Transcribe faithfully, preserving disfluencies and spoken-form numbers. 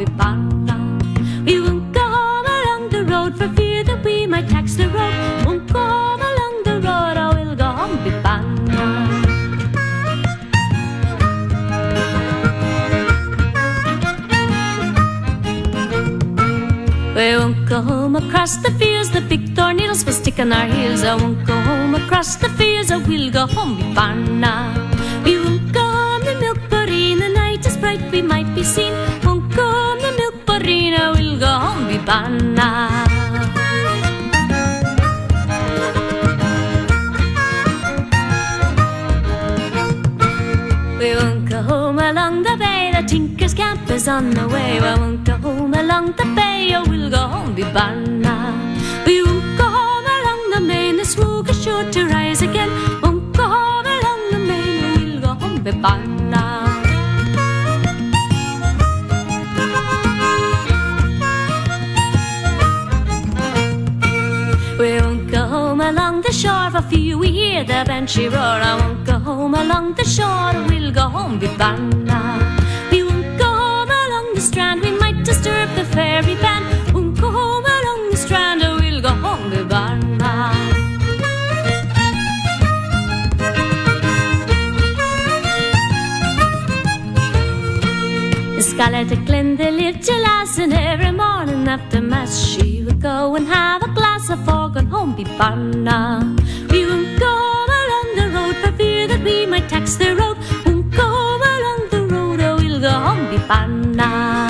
Bipana. We won't go home along the road for fear that we might tax the road. Won't go home along the road, oh, we'll go home Bipana. We won't go home across the fields, the big thorn needles will stick on our heels. I won't go home across the fields, I will go home Bipana. We won't go home the milk in the night is bright, we might be seen. Won't go home the milk barina, we'll go home Bipana. We won't go home along the bay, the Tinker's camp is on the way. We won't go home along the bay, oh, we'll go home Bipana. We won't go home along the main, the smoke is sure to rise again. Won't go home along the main, oh, we'll go home Bipana. We won't go home along the shore, for fear we hear the banshee roar. I won't go home along the shore, we'll go home Bipana. We won't go home along the strand, we might disturb the fairy band. Won't go home along the strand, we'll go home Bipana. Scarlet at Glenda lived till last, and every morning after mass she would go and have a glass of fog and home Bipana. We won't go home along the road for fear that we might tax the road. Won't go home along the road, oh, we'll go home Bipana.